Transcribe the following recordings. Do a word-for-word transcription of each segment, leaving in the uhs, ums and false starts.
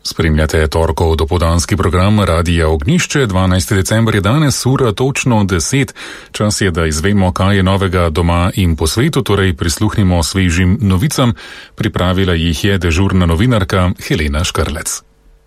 Spremljate torkov dopoldanski program Radija Ognjišče, dvanajstega decembra je danes, ura točno deset. Čas je, da izvemo, kaj je novega doma in po svetu, torej prisluhnimo svežim novicam. Pripravila jih je dežurna novinarka Helena Škrlec.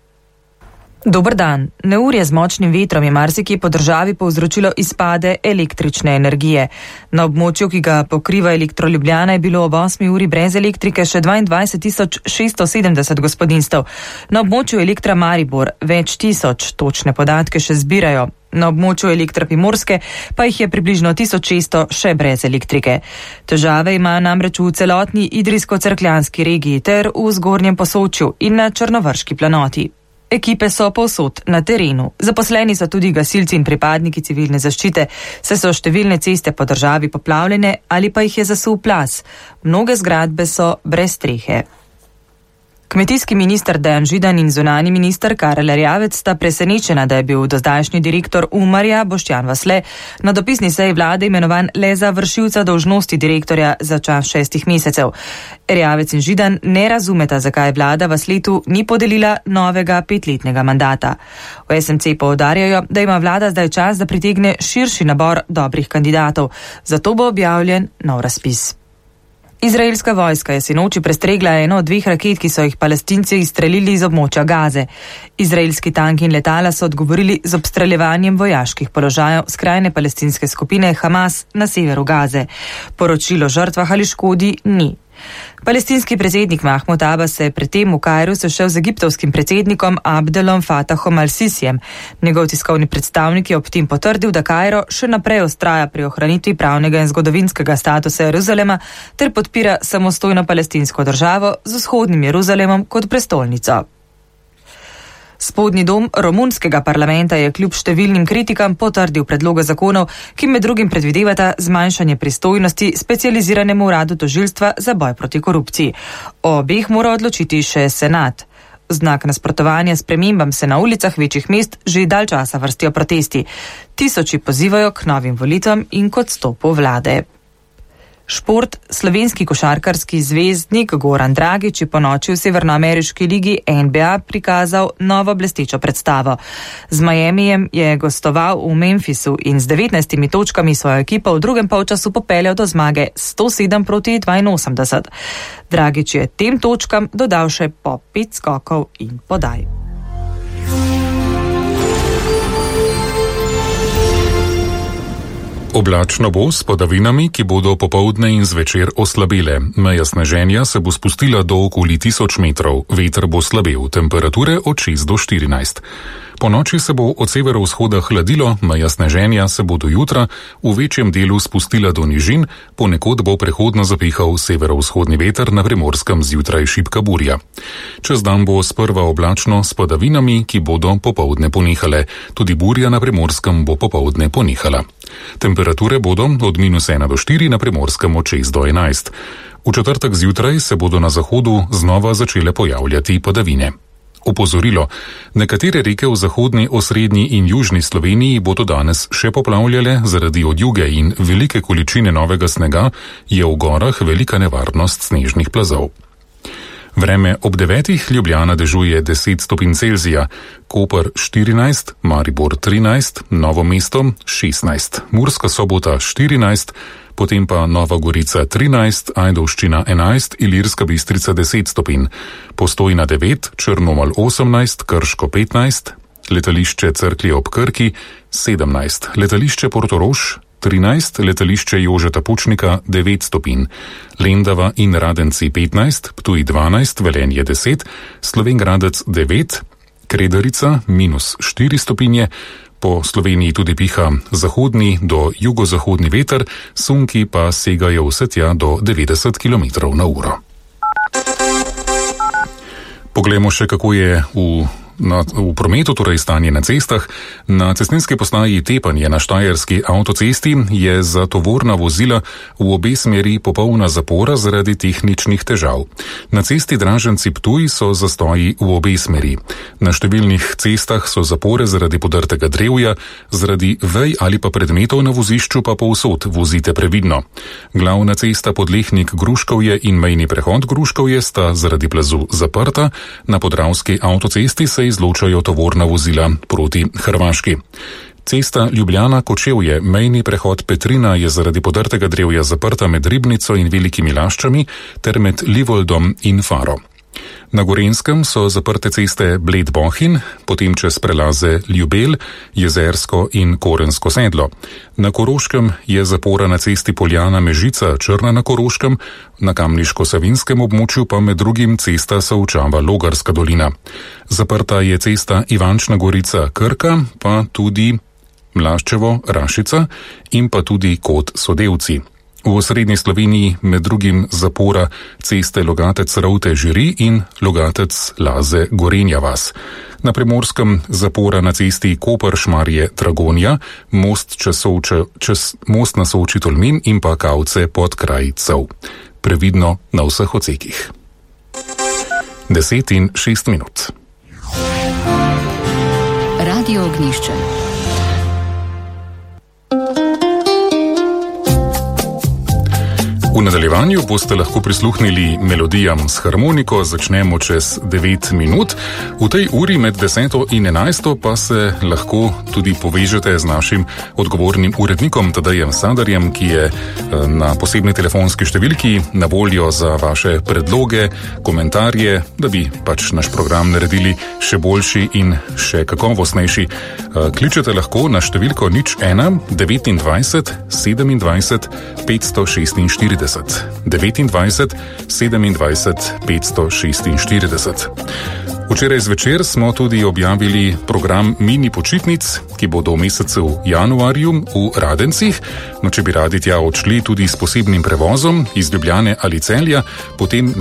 Dober dan. Neurje z močnim vetrom je marsikje po državi povzročilo izpade električne energije. Na območju, ki ga pokriva Elektro Ljubljana, je bilo ob osmi uri brez elektrike še dvaindvajset tisoč šeststo sedemdeset gospodinjstev. Na območju Elektra Maribor več tisoč, točne podatke še zbirajo. Na območju Elektra Primorske pa jih je približno tisoč šeststo še brez elektrike. Težave imajo namreč v celotni Idrijsko-Cerkljanski regiji ter v Zgornjem Posočju in na Črnovrški planoti. Ekipe so povsod na terenu. Zaposleni so tudi gasilci in pripadniki civilne zaščite, saj so številne ceste po državi poplavljene ali pa jih je zasul plaz. Mnoge zgradbe so brez strehe. Kmetijski minister Dejan Židan in zunanji minister Karel Erjavec sta presenečena, da je bil dozdajšnji direktor Umarja Boštjan Vasle na dopisni seji vlade imenovan le za vršilca dolžnosti direktorja za čas šestih mesecev. Erjavec in Židan ne razumeta, zakaj vlada Vasletu ni podelila novega petletnega mandata. V es em ce poudarjajo, da ima vlada zdaj čas, da pritegne širši nabor dobrih kandidatov, zato bo objavljen nov razpis. Izraelska vojska je sinoči prestregla eno od dveh raket, ki so jih Palestinci izstrelili iz območja Gaze. Izraelski tanki in letala so odgovorili z obstreljevanjem vojaških položajev skrajne palestinske skupine Hamas na severu Gaze. Poročilo o žrtvah ali škodi ni. Palestinski predsednik Mahmud Abbas se je predtem v Kairu sešel z egiptovskim predsednikom Abdelom Fatahom al-Sisijem. Njegov tiskovni predstavnik je ob tem potrdil, da Kairo še naprej vztraja pri ohranitvi pravnega in zgodovinskega statusa Jeruzalema ter podpira samostojno palestinsko državo z vzhodnim Jeruzalemom kot prestolnico. Spodnji dom romunskega parlamenta je kljub številnim kritikam potrdil predloge zakonov, ki med drugim predvidevata zmanjšanje pristojnosti specializiranemu uradu tožilstva za boj proti korupciji. O obeh mora odločiti še senat. V znak nasprotovanja spremembam se na ulicah večjih mest že dalj časa vrstijo protesti. Tisoči pozivajo k novim volitvam in k odstopu vlade. Šport. Slovenski košarkarski zvezdnik Goran Dragić je po noči v severnoameriški ligi en be a prikazal novo blestečo predstavo. Z Miamijem je gostoval v Memphisu in z devetnajstimi točkami svojo ekipo v drugem polčasu popeljal do zmage sto sedem proti dvainosemdeset. Dragić je tem točkam dodal še po pet skokov in podaj. Oblačno bo s padavinami, ki bodo popoldne in zvečer oslabele. Meja sneženja se bo spustila do okoli tisoč metrov, veter bo slabel, temperature od šest do štirinajst. Po noči se bo od severovzhoda hladilo, meja sneženja se bo do jutra v večjem delu spustila do nižin, ponekod bo prehodno zapihal severovzhodni veter, na Primorskem zjutraj šibka burja. Čez dan bo sprva oblačno s padavinami, ki bodo popoldne ponehale. Tudi burja na Primorskem bo popoldne ponehala. Temperature bodo od minus ena do štiri, na Primorskem od šest do enajst. V četrtek zjutraj se bodo na zahodu znova začele pojavljati padavine. Opozorilo. Nekatere reke v zahodni, osrednji in južni Sloveniji bodo danes še poplavljale, zaradi odjuge in velike količine novega snega je v gorah velika nevarnost snežnih plazov. Vreme ob devetih, Ljubljana dežuje deset stopinj Celzija, Koper štirinajst, Maribor trinajst, Novo mesto šestnajst, Murska Sobota štirinajst, potem pa Nova Gorica trinajst, Ajdovščina enajst, Ilirska Bistrica deset stopinj, Postojna devet, Črnomelj osemnajst, Krško petnajst, letališče Cerklje ob Krki sedemnajst, letališče Portorož trinajst, letališče Jožeta Pučnika devet stopinj, Lendava in Radenci petnajst, Ptuj dvanajst, Velenje deset, Slovenj Gradec devet, Kredarica minus štiri stopinje, po Sloveniji tudi piha zahodni do jugozahodni veter, sunki pa segajo vse tja do devetdeset kilometrov na uro. Poglejmo še, kako je v Na, v prometu, torej stanje na cestah, na cestninski postaji Tepanje na štajerski avtocesti je za tovorna vozila v obe smeri popolna zapora zaradi tehničnih težav. Na cesti Draženci-Ptuj so zastoji v obe smeri. Na številnih cestah so zapore zaradi podrtega drevja, zaradi vej ali pa predmetov na vozišču pa povsod vozite previdno. Glavna cesta Podlehnik-Gruškovje in mejni prehod Gruškovje sta zaradi plazu zaprta, na podravski avtocesti se izločajo tovorna vozila proti Hrvaški. Cesta Ljubljana-Kočevje, mejni prehod Petrina je zaradi podrtega drevja zaprta med Ribnico in Velikimi Laščami ter med Livoldom in Faro. Na Gorenjskem so zaprte ceste Bled-Bohinj, potem čez prelaze Ljubelj, Jezersko in Korensko sedlo. Na Koroškem je zapora na cesti Poljana-Mežica, Črna na Koroškem, na Kamniško-Savinjskem območju pa med drugim cesta Solčava-Logarska dolina. Zaprta je cesta Ivančna Gorica-Krka, pa tudi Mlaščevo-Rašica in pa tudi Kot Sodevci. V osrednji Sloveniji med drugim zapora ceste Logatec-Ravte-Žiri in Logatec-Laze-Gorenja vas. Na Primorskem zapora na cesti Koper-Šmarje-Dragonja, most, Sovče, čez, most na Soči-Tolmin in pa Kavce pod kraj Cev. Previdno na vseh odsekih. Deset in šest minut. Radio Ognjišče. V nadaljevanju boste lahko prisluhnili melodijam s harmoniko, začnemo čez devet minut. V tej uri med deseto in enajsto pa se lahko tudi povežete z našim odgovornim urednikom Tadejem Sadarjem, ki je na posebni telefonski številki na voljo za vaše predloge, komentarje, da bi pač naš program naredili še boljši in še kakovostnejši. Kličete lahko na številko nič ena devetindvajset sedemindvajset petsto šestinštirideset. devetindvajset sedemindvajset petsto šestinštirideset. Včeraj zvečer smo tudi objavili program mini počitnic, ki bodo v mesecu januarju v Radencih. No, če bi radi tja odšli tudi s posebnim prevozom iz Ljubljane ali Celja, potem